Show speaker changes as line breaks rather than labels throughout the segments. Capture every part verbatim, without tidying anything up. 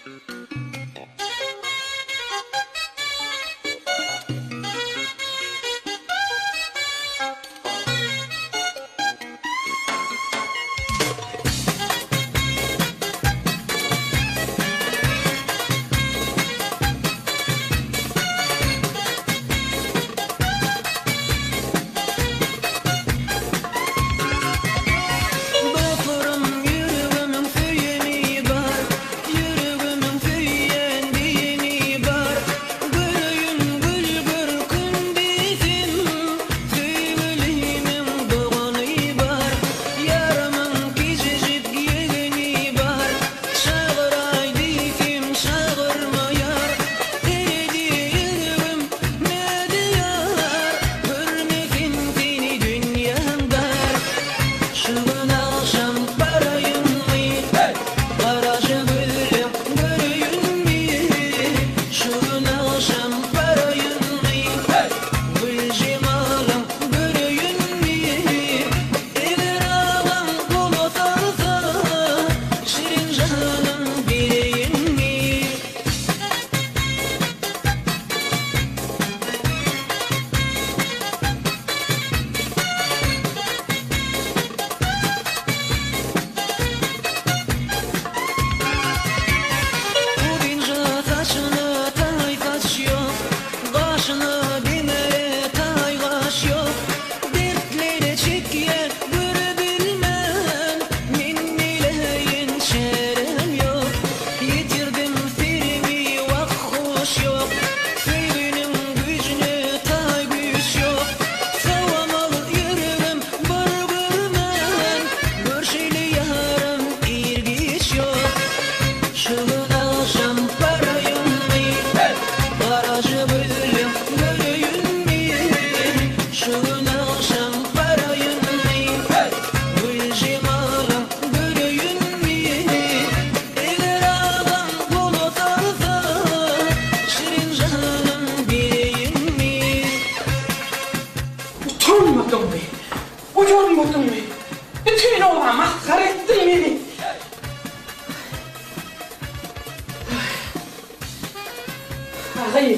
Hayır.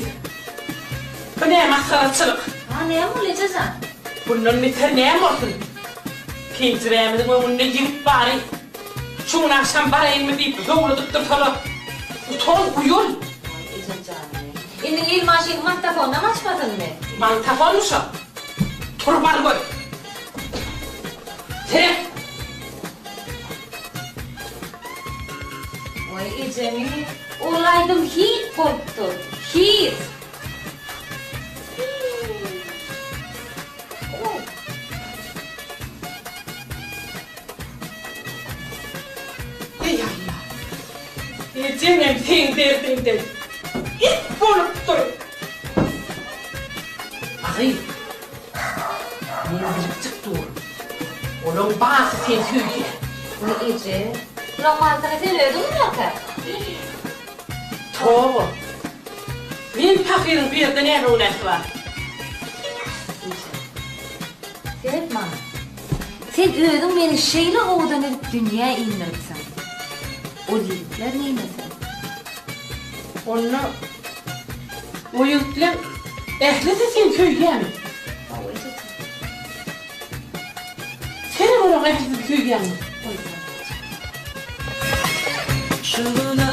Bu ne maskaratçılık?
Ha ne olacaksın?
Bunun biter ne olsun? Pintiremizin önünde yiyip bari. Şunun akşam barayım mı deyip doğrulup durtalı. Utan uyul.
Ay izin canım. Şimdi il maşin mantafonla mı açmadın mı?
Mantafon mu şu? Turban koy. Sen.
Vay icemi. Olaydım hiç korktu. Hiç.
Ey Allah. Ecenem sen derdinden. İt bulup durun. Ağay. Yazıcık çıktı o. Onun bazı sen tüyge.
Vay ice. Ulan mantana sen öldün mü yoksa?
Doğru. Ben fakirin bir yerde ne runet var?
Seyret bana. Sen öldün beni şeyle oğudan edip dünyaya indiripsin. O yiğitler neymesin?
Onu... O yüzden... Ehlisi sen tüyge mi?
Vay ice.
Senin onun ehlisi tüyge mi?
O yüzden.
Şuna